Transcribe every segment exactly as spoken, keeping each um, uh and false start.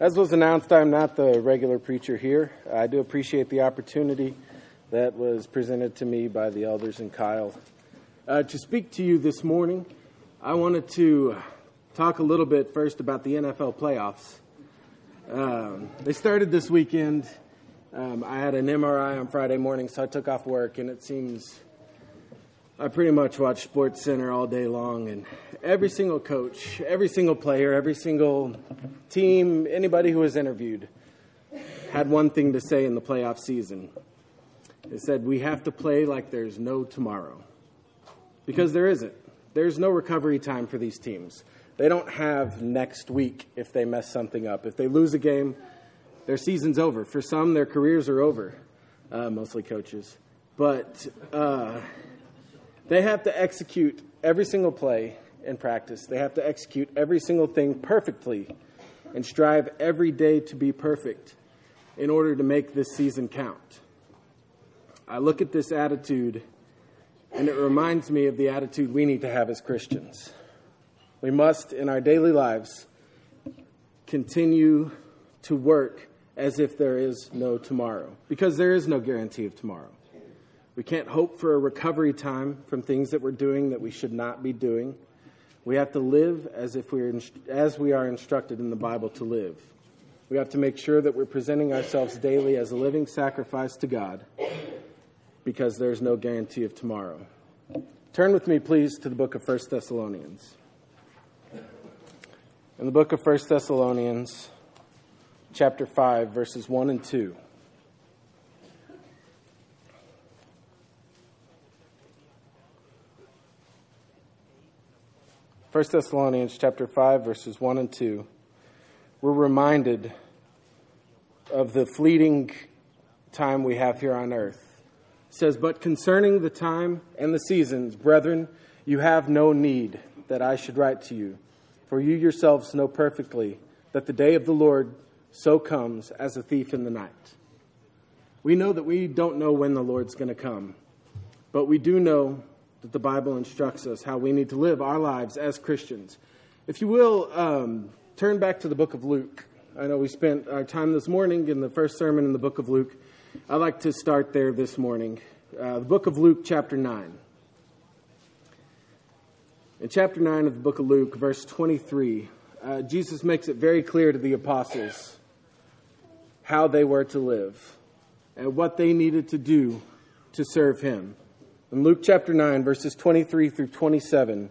As was announced, I'm not the regular preacher here. I do appreciate the opportunity that was presented to me by the elders and Kyle. Uh, to speak to you this morning, I wanted to talk a little bit first about the N F L playoffs. Um, they started this weekend. Um, I had an M R I on Friday morning, so I took off work, and it seems I pretty much watched Sports Center all day long, and every single coach, every single player, every single team, anybody who was interviewed had one thing to say in the playoff season. They said, we have to play like there's no tomorrow. Because there isn't. There's no recovery time for these teams. They don't have next week if they mess something up. If they lose a game, their season's over. For some, their careers are over, uh, mostly coaches. But uh, they have to execute every single play in practice. They have to execute every single thing perfectly and strive every day to be perfect in order to make this season count. I look at this attitude, and it reminds me of the attitude we need to have as Christians. We must, in our daily lives, continue to work as if there is no tomorrow, because there is no guarantee of tomorrow. We can't hope for a recovery time from things that we're doing that we should not be doing. We have to live as if we're as we are instructed in the Bible to live. We have to make sure that we're presenting ourselves daily as a living sacrifice to God, because there's no guarantee of tomorrow. Turn with me, please, to the book of First Thessalonians. In the book of First Thessalonians, chapter five, verses one and two. First Thessalonians chapter five, verses one and two. We're reminded of the fleeting time we have here on earth. It says, but concerning the time and the seasons, brethren, you have no need that I should write to you. For you yourselves know perfectly that the day of the Lord so comes as a thief in the night. We know that we don't know when the Lord's going to come, but we do know that the Bible instructs us how we need to live our lives as Christians. If you will, um, turn back to the book of Luke. I know we spent our time this morning in the first sermon in the book of Luke. I'd like to start there this morning. Uh, the book of Luke, chapter nine. In chapter nine of the book of Luke, verse twenty-three, uh, Jesus makes it very clear to the apostles how they were to live and what they needed to do to serve him. In Luke chapter nine, verses twenty-three through twenty-seven,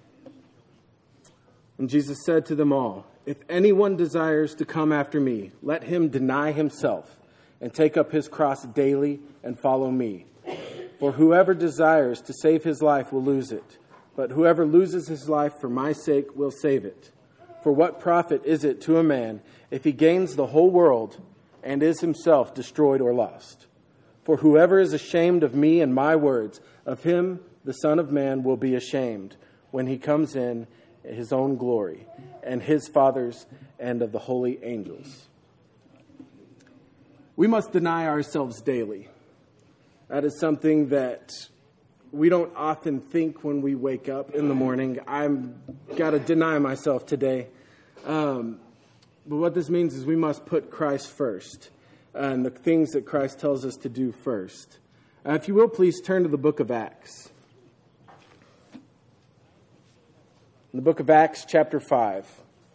and Jesus said to them all, if anyone desires to come after me, let him deny himself and take up his cross daily and follow me. For whoever desires to save his life will lose it, but whoever loses his life for my sake will save it. For what profit is it to a man if he gains the whole world and is himself destroyed or lost? For whoever is ashamed of me and my words, of him the Son of Man will be ashamed when he comes in his own glory and his Father's and of the holy angels. We must deny ourselves daily. That is something that we don't often think when we wake up in the morning. I've got to deny myself today. Um, but what this means is we must put Christ first and the things that Christ tells us to do first. Uh, if you will, please turn to the book of Acts. In the book of Acts, chapter five.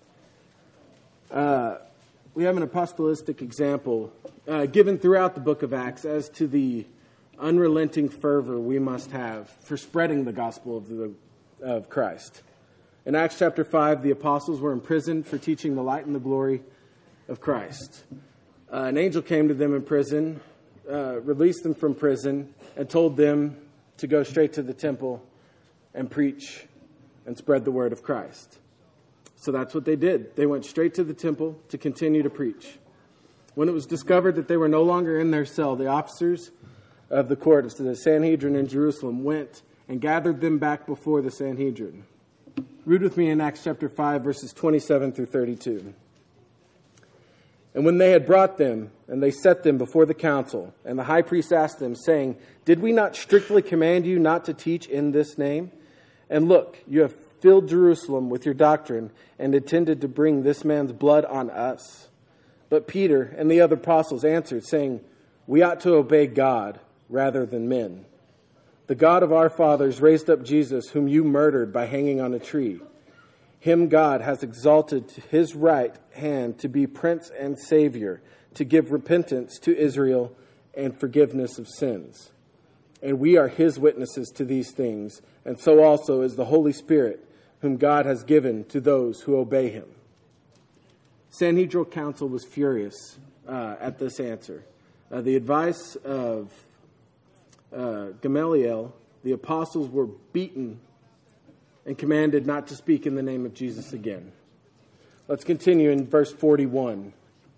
Uh, we have an apostolistic example uh, given throughout the book of Acts as to the unrelenting fervor we must have for spreading the gospel of, the, of Christ. In Acts chapter five, the apostles were imprisoned for teaching the light and the glory of Christ. Uh, an angel came to them in prison, uh, released them from prison, and told them to go straight to the temple and preach and spread the word of Christ. So that's what they did. They went straight to the temple to continue to preach. When it was discovered that they were no longer in their cell, the officers of the court of the Sanhedrin in Jerusalem went and gathered them back before the Sanhedrin. Read with me in Acts chapter five, verses twenty-seven through thirty-two. And when they had brought them, and they set them before the council, and the high priest asked them, saying, did we not strictly command you not to teach in this name? And look, you have filled Jerusalem with your doctrine and intended to bring this man's blood on us. But Peter and the other apostles answered, saying, "We ought to obey God rather than men. The God of our fathers raised up Jesus, whom you murdered by hanging on a tree. Him God has exalted to his right hand to be Prince and Savior, to give repentance to Israel and forgiveness of sins. And we are his witnesses to these things, and so also is the Holy Spirit, whom God has given to those who obey him." Sanhedrin Council was furious uh, at this answer. Uh, the advice of uh, Gamaliel, the apostles were beaten and commanded not to speak in the name of Jesus again. Let's continue in verse forty-one.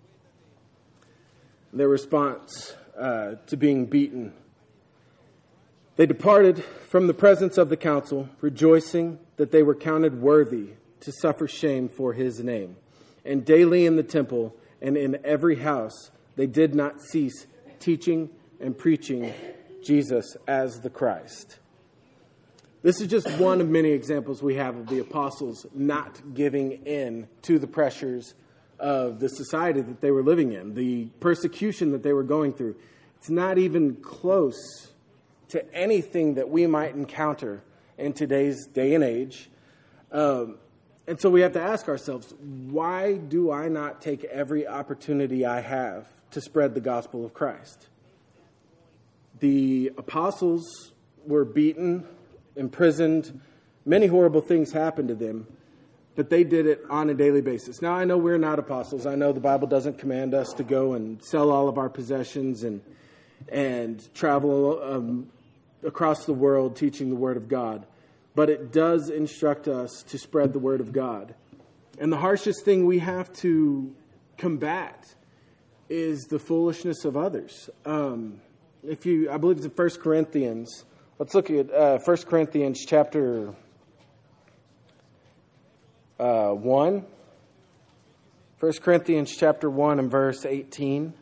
Their response uh, to being beaten. They departed from the presence of the council, rejoicing that they were counted worthy to suffer shame for his name. And daily in the temple and in every house they did not cease teaching and preaching Jesus as the Christ. This is just one of many examples we have of the apostles not giving in to the pressures of the society that they were living in, the persecution that they were going through. It's not even close to anything that we might encounter in today's day and age. Um, and so we have to ask ourselves, why do I not take every opportunity I have to spread the gospel of Christ? The apostles were beaten, imprisoned, many horrible things happened to them, but they did it on a daily basis. Now, I know we're not apostles. I know the Bible doesn't command us to go and sell all of our possessions and and travel um, across the world teaching the Word of God. But it does instruct us to spread the Word of God. And the harshest thing we have to combat is the foolishness of others. Um, if you, I believe it's in First Corinthians. Let's look at uh, First Corinthians chapter uh, one. First Corinthians chapter one and verse eighteen.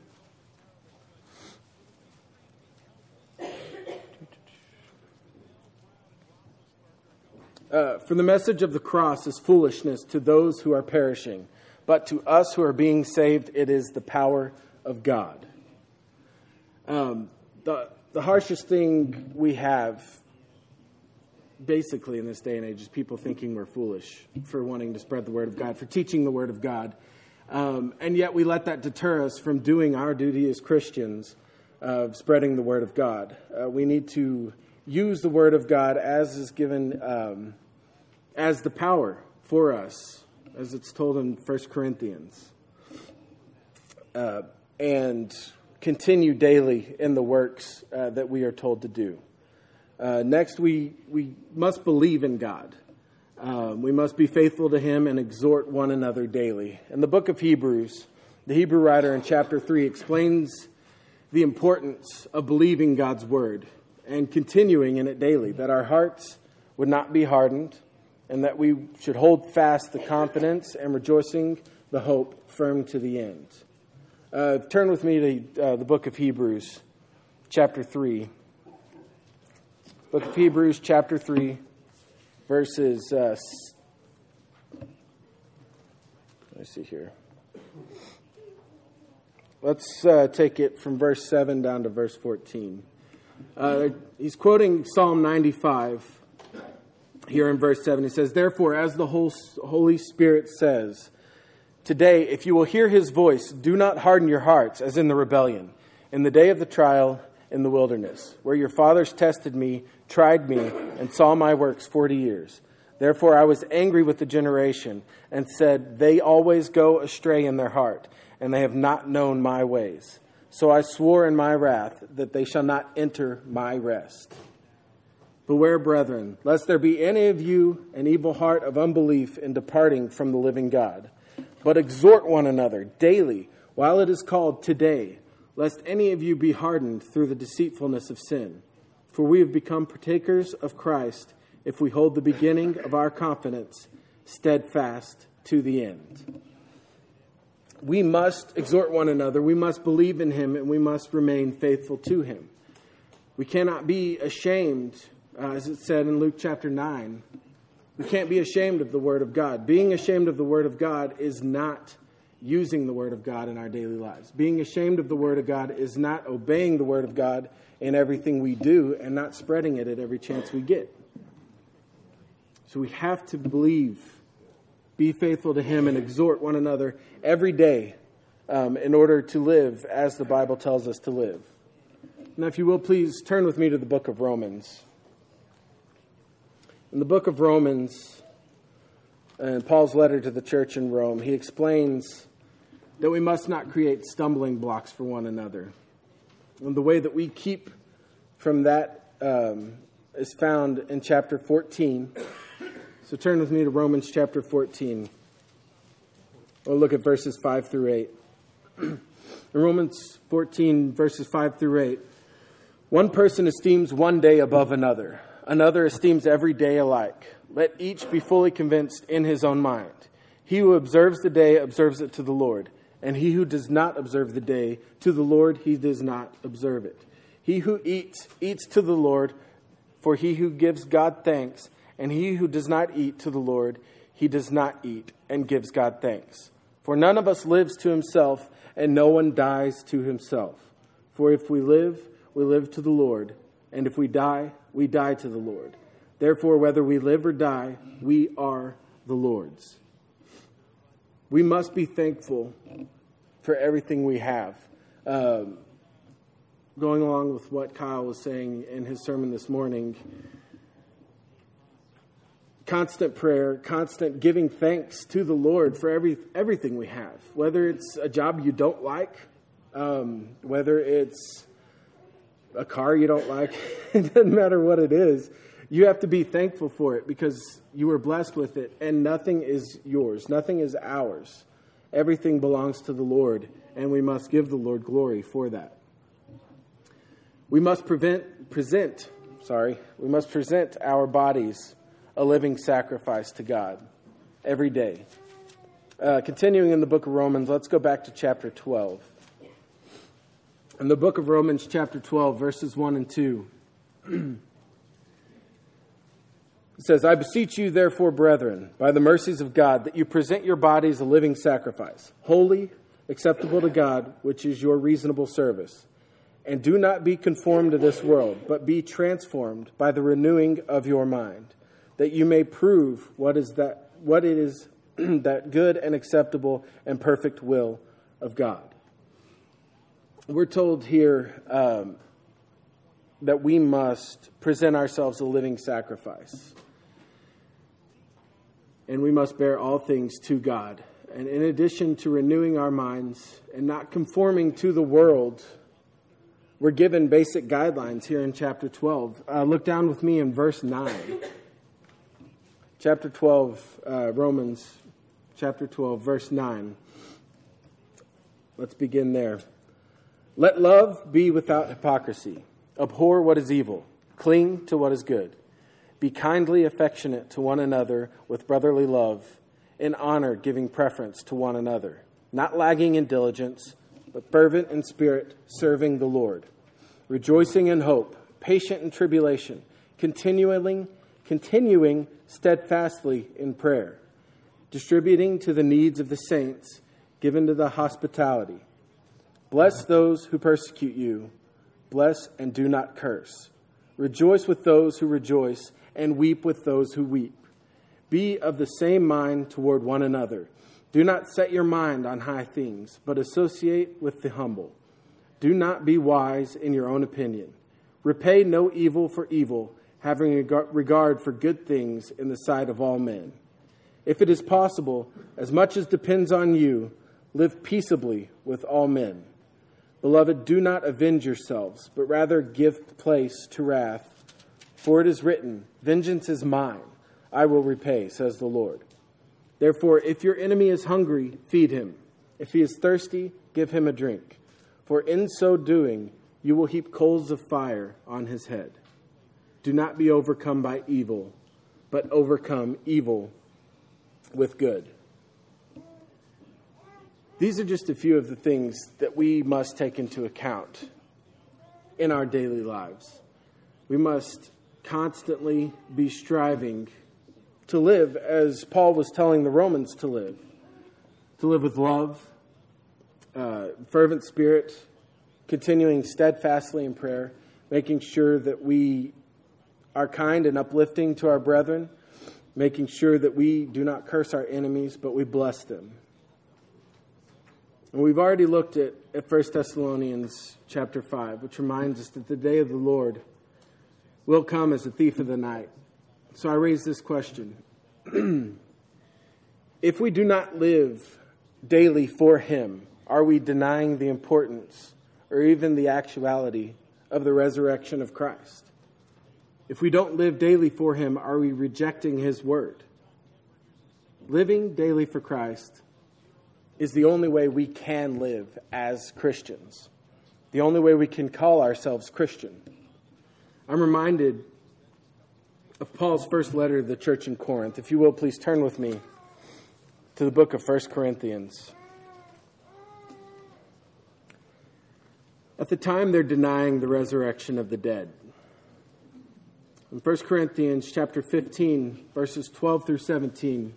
Uh, for the message of the cross is foolishness to those who are perishing, but to us who are being saved, it is the power of God. Um, the the harshest thing we have, basically in this day and age, is people thinking we're foolish for wanting to spread the Word of God, for teaching the Word of God, um, and yet we let that deter us from doing our duty as Christians of spreading the Word of God. Uh, we need to use the Word of God as is given. Um, as the power for us, as it's told in First Corinthians, uh, and continue daily in the works uh, that we are told to do. Uh, next, we, we must believe in God. Um, we must be faithful to Him and exhort one another daily. In the book of Hebrews, the Hebrew writer in chapter three explains the importance of believing God's Word and continuing in it daily, that our hearts would not be hardened, and that we should hold fast the confidence and rejoicing the hope firm to the end. Uh, turn with me to uh, the book of Hebrews, chapter three. Book of Hebrews, chapter three, verses... Uh, let me see here. Let's uh, take it from verse seven down to verse fourteen. Uh, he's quoting Psalm ninety-five. Here in verse seven, he says, "Therefore, as the Holy Spirit says, today, if you will hear his voice, do not harden your hearts as in the rebellion, in the day of the trial in the wilderness, where your fathers tested me, tried me, and saw my works forty years. Therefore, I was angry with the generation and said, they always go astray in their heart, and they have not known my ways. So I swore in my wrath that they shall not enter my rest. Beware, brethren, lest there be any of you an evil heart of unbelief in departing from the living God. But exhort one another daily, while it is called today, lest any of you be hardened through the deceitfulness of sin. For we have become partakers of Christ, if we hold the beginning of our confidence steadfast to the end." We must exhort one another, we must believe in Him, and we must remain faithful to Him. We cannot be ashamed. Uh, as it said in Luke chapter nine, we can't be ashamed of the Word of God. Being ashamed of the Word of God is not using the Word of God in our daily lives. Being ashamed of the Word of God is not obeying the Word of God in everything we do and not spreading it at every chance we get. So we have to believe, be faithful to Him, and exhort one another every day um, in order to live as the Bible tells us to live. Now, if you will, please turn with me to the book of Romans. In the book of Romans, in Paul's letter to the church in Rome, he explains that we must not create stumbling blocks for one another. And the way that we keep from that um, is found in chapter fourteen. So turn with me to Romans chapter fourteen. We'll look at verses five through eight. In Romans fourteen, verses five through eight, one person esteems one day above another. Another esteems every day alike. Let each be fully convinced in his own mind. He who observes the day observes it to the Lord, and he who does not observe the day to the Lord, he does not observe it. He who eats, eats to the Lord, for he who gives God thanks, and he who does not eat to the Lord, he does not eat and gives God thanks. For none of us lives to himself, and no one dies to himself. For if we live, we live to the Lord, and if we die, we die to the Lord. Therefore, whether we live or die, we are the Lord's. We must be thankful for everything we have. Um, going along with what Kyle was saying in his sermon this morning, constant prayer, constant giving thanks to the Lord for every everything we have. Whether it's a job you don't like, um, whether it's a car you don't like, it doesn't matter what it is. You have to be thankful for it because you were blessed with it, and nothing is yours. Nothing is ours. Everything belongs to the Lord, and we must give the Lord glory for that. We must prevent, present, sorry, we must present our bodies a living sacrifice to God every day. Uh, continuing in the book of Romans, let's go back to chapter twelve. In the book of Romans, chapter twelve, verses one and two, it says, I beseech you, therefore, brethren, by the mercies of God, that you present your bodies a living sacrifice, holy, acceptable to God, which is your reasonable service. And do not be conformed to this world, but be transformed by the renewing of your mind, that you may prove what is that what it is that good and acceptable and perfect will of God. We're told here um, that we must present ourselves a living sacrifice. And we must bear all things to God. And in addition to renewing our minds and not conforming to the world, we're given basic guidelines here in chapter twelve. Uh, look down with me in verse nine. Chapter twelve, uh, Romans, chapter twelve, verse nine. Let's begin there. Let love be without hypocrisy. Abhor what is evil. Cling to what is good. Be kindly affectionate to one another with brotherly love, in honor giving preference to one another, not lagging in diligence, but fervent in spirit, serving the Lord, rejoicing in hope, patient in tribulation, continuing, continuing steadfastly in prayer, distributing to the needs of the saints, given to the hospitality. Bless those who persecute you. Bless and do not curse. Rejoice with those who rejoice, and weep with those who weep. Be of the same mind toward one another. Do not set your mind on high things, but associate with the humble. Do not be wise in your own opinion. Repay no evil for evil, having regard for good things in the sight of all men. If it is possible, as much as depends on you, live peaceably with all men. Beloved, do not avenge yourselves, but rather give place to wrath. For it is written, vengeance is mine, I will repay, says the Lord. Therefore, if your enemy is hungry, feed him. If he is thirsty, give him a drink. For in so doing, you will heap coals of fire on his head. Do not be overcome by evil, but overcome evil with good. These are just a few of the things that we must take into account in our daily lives. We must constantly be striving to live as Paul was telling the Romans to live, to live with love, uh, fervent spirit, continuing steadfastly in prayer, making sure that we are kind and uplifting to our brethren, making sure that we do not curse our enemies, but we bless them. And we've already looked at, at First Thessalonians chapter five, which reminds us that the day of the Lord will come as a thief of the night. So I raise this question. If we do not live daily for Him, are we denying the importance or even the actuality of the resurrection of Christ? If we don't live daily for Him, are we rejecting His word? Living daily for Christ is the only way we can live as Christians. The only way we can call ourselves Christian. I'm reminded of Paul's first letter to the church in Corinth. If you will, please turn with me to the book of First Corinthians. At the time, they're denying the resurrection of the dead. In First Corinthians chapter fifteen, verses twelve through seventeen.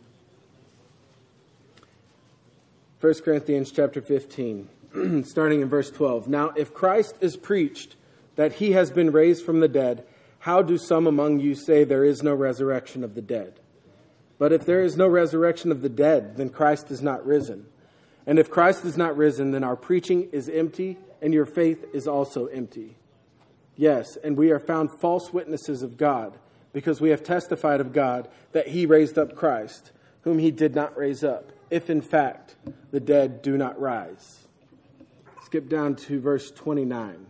First Corinthians chapter fifteen, starting in verse twelve. Now, if Christ is preached that He has been raised from the dead, how do some among you say there is no resurrection of the dead? But if there is no resurrection of the dead, then Christ is not risen. And if Christ is not risen, then our preaching is empty, and your faith is also empty. Yes, and we are found false witnesses of God, because we have testified of God that He raised up Christ, whom He did not raise up, if in fact the dead do not rise. Skip down to verse twenty-nine.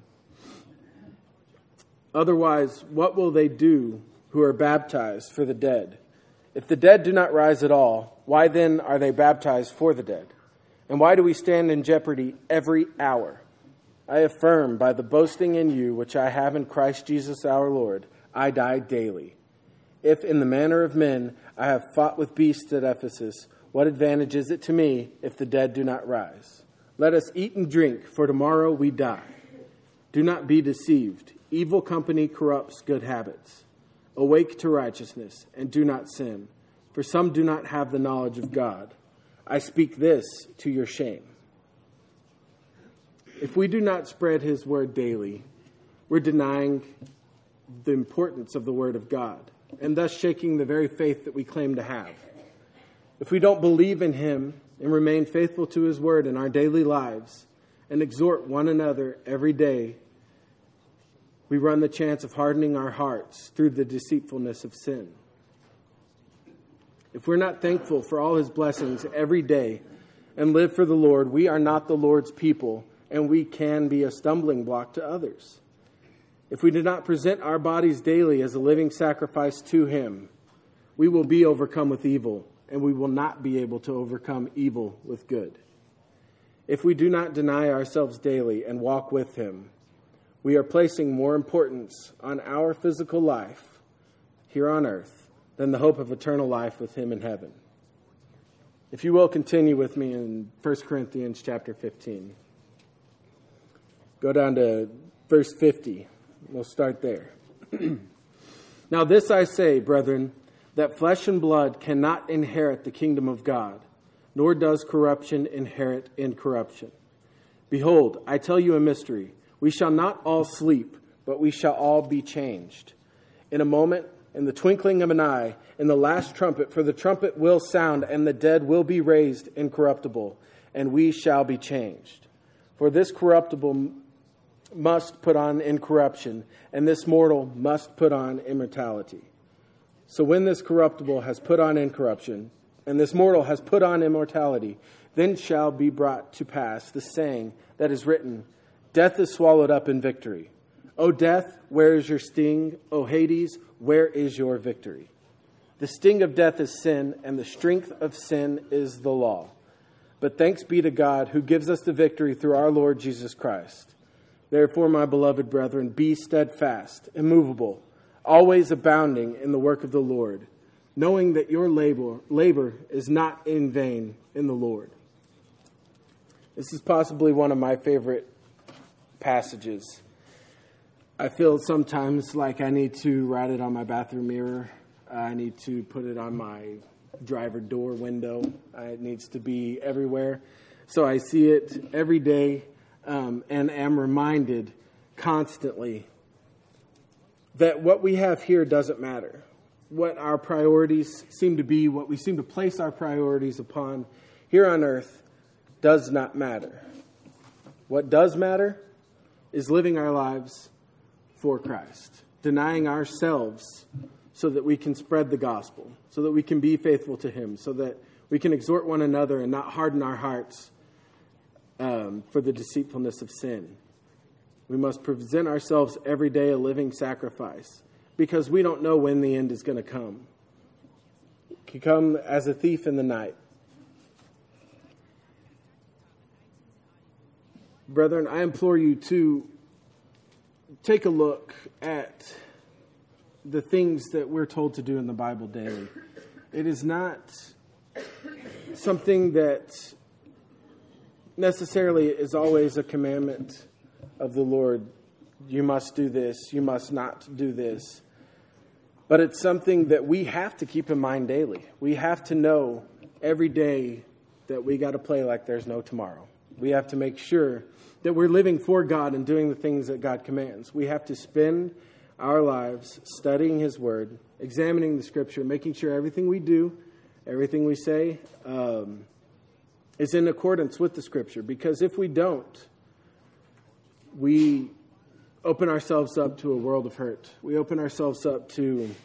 Otherwise, what will they do who are baptized for the dead? If the dead do not rise at all, why then are they baptized for the dead? And why do we stand in jeopardy every hour? I affirm by the boasting in you which I have in Christ Jesus our Lord, I die daily. If in the manner of men I have fought with beasts at Ephesus, what advantage is it to me if the dead do not rise? Let us eat and drink, for tomorrow we die. Do not be deceived. Evil company corrupts good habits. Awake to righteousness, and do not sin, for some do not have the knowledge of God. I speak this to your shame. If we do not spread His word daily, we're denying the importance of the word of God, and thus shaking the very faith that we claim to have. If we don't believe in Him and remain faithful to His word in our daily lives and exhort one another every day, we run the chance of hardening our hearts through the deceitfulness of sin. If we're not thankful for all His blessings every day and live for the Lord, we are not the Lord's people, and we can be a stumbling block to others. If we do not present our bodies daily as a living sacrifice to Him, we will be overcome with evil, and we will not be able to overcome evil with good. If we do not deny ourselves daily and walk with Him, we are placing more importance on our physical life here on earth than the hope of eternal life with Him in heaven. If you will, continue with me in First Corinthians chapter fifteen. Go down to verse fifty. We'll start there. Now this I say, brethren, that flesh and blood cannot inherit the kingdom of God, nor does corruption inherit incorruption. Behold, I tell you a mystery. We shall not all sleep, but we shall all be changed. In a moment, in the twinkling of an eye, in the last trumpet, for the trumpet will sound, and the dead will be raised incorruptible, and we shall be changed. For this corruptible must put on incorruption, and this mortal must put on immortality. So when this corruptible has put on incorruption, and this mortal has put on immortality, then shall be brought to pass the saying that is written, Death is swallowed up in victory. O death, where is your sting? O Hades, where is your victory? The sting of death is sin, and the strength of sin is the law. But thanks be to God who gives us the victory through our Lord Jesus Christ. Therefore, my beloved brethren, be steadfast, immovable, always abounding in the work of the Lord, knowing that your labor, labor is not in vain in the Lord. This is possibly one of my favorite passages. I feel sometimes like I need to write it on my bathroom mirror. I need to put it on my driver door window. Uh, it needs to be everywhere. So I see it every day um, and am reminded constantly that what we have here doesn't matter. What our priorities seem to be, what we seem to place our priorities upon here on earth does not matter. What does matter is living our lives for Christ, denying ourselves so that we can spread the gospel, so that we can be faithful to Him, so that we can exhort one another and not harden our hearts um, for the deceitfulness of sin. We must present ourselves every day a living sacrifice because we don't know when the end is going to come. It can come as a thief in the night. Brethren, I implore you to take a look at the things that we're told to do in the Bible daily. It is not something that necessarily is always a commandment of the Lord. You must do this, you must not do this. But it's something that we have to keep in mind daily. We have to know every day that we got to play like there's no tomorrow. We have to make sure that we're living for God and doing the things that God commands. We have to spend our lives studying His Word, examining the Scripture, making sure everything we do, everything we say, um, is in accordance with the Scripture. Because if we don't, we open ourselves up to a world of hurt. We open ourselves up to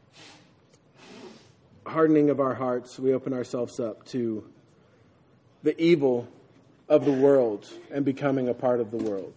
hardening of our hearts. We open ourselves up to the evil of the world and becoming a part of the world.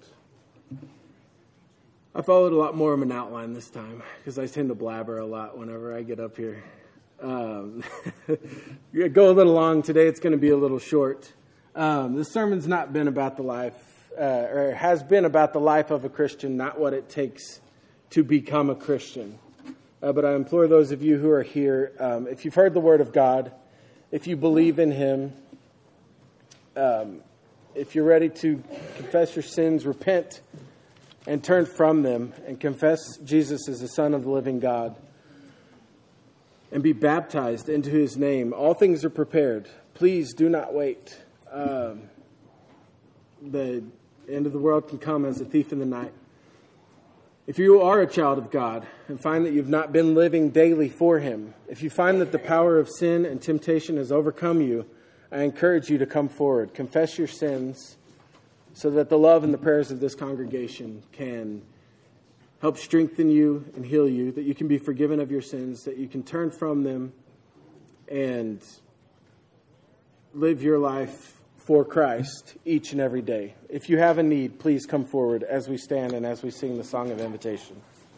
I followed a lot more of an outline this time because I tend to blabber a lot whenever I get up here. Um, go a little long today. It's going to be a little short. Um, this sermon's not been about the life, uh, or has been about the life of a Christian, not what it takes to become a Christian. Uh, but I implore those of you who are here, um, if you've heard the Word of God, if you believe in Him, um, if you're ready to confess your sins, repent, and turn from them, and confess Jesus as the Son of the living God, and be baptized into His name, all things are prepared. Please do not wait. Um, the end of the world can come as a thief in the night. If you are a child of God and find that you've not been living daily for Him, if you find that the power of sin and temptation has overcome you, I encourage you to come forward, confess your sins, so that the love and the prayers of this congregation can help strengthen you and heal you, that you can be forgiven of your sins, that you can turn from them and live your life for Christ each and every day. If you have a need, please come forward as we stand and as we sing the song of invitation.